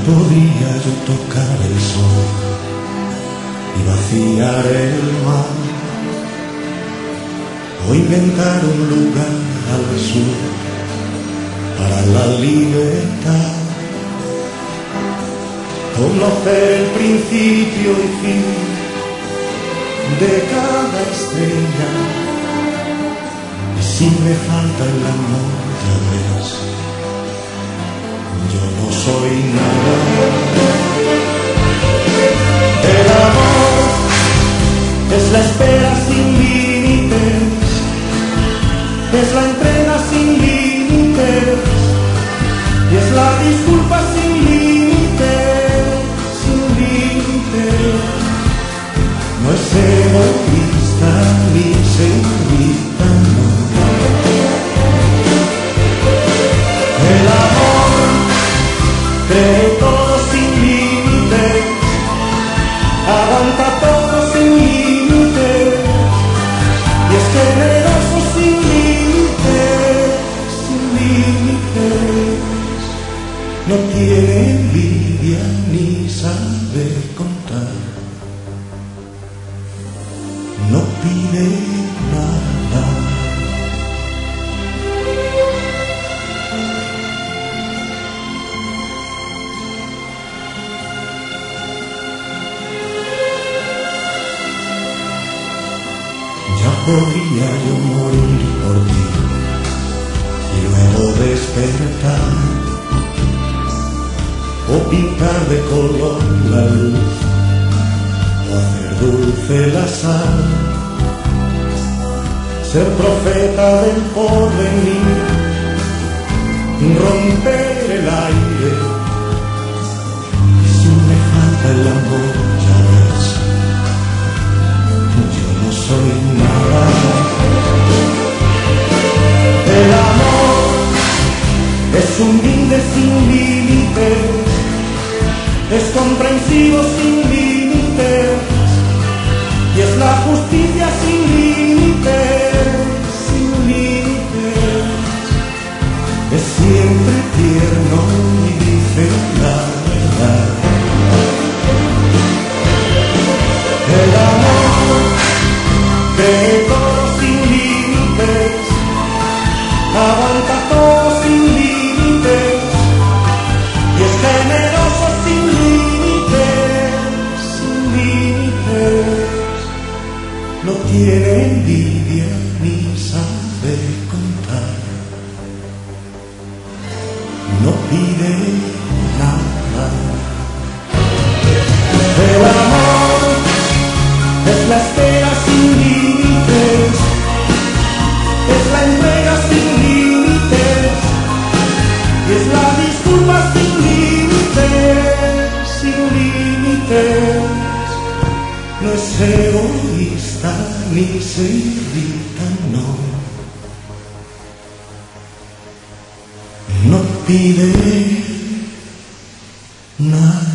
podría yo tocar el sol y vaciar el mar, o inventar un lugar al sur para la libertad, conocer el principio y fin de cada estrella. Y si me falta el amor, ya ves, yo no soy nada. El amor es la espera sin límites, es la entrega sin límites, y es la disculpa sin límites, sin límites. No es egoísta ni se invita, no. El amor cree todo sin límites, aguanta todo sin límites, y es generoso sin límites, sin límites. No tiene envidia ni sabe contar, no pide nada. Ya podría yo morir por ti y luego despertar, o pintar de color la luz, o hacer dulce la sal, ser profeta del porvenir, romper el aire. Y si me falta el amor, ya ves, yo no soy nada. El amor es humilde sin límites, es comprensivo sin límites, y es la justicia sin límites, sin límites. Es siempre tierno y dice la verdad. El amor cree todo sin límites, aguanta todo sin límites, y es generoso sin límites, sin límites. No tiene envidia ni sabe contar, no pide nada. El amor es la espera sin límites, es la entrega sin límites, y es la disculpa sin límites, sin límites. No es egoísta ni se irrita, no. No pide nada.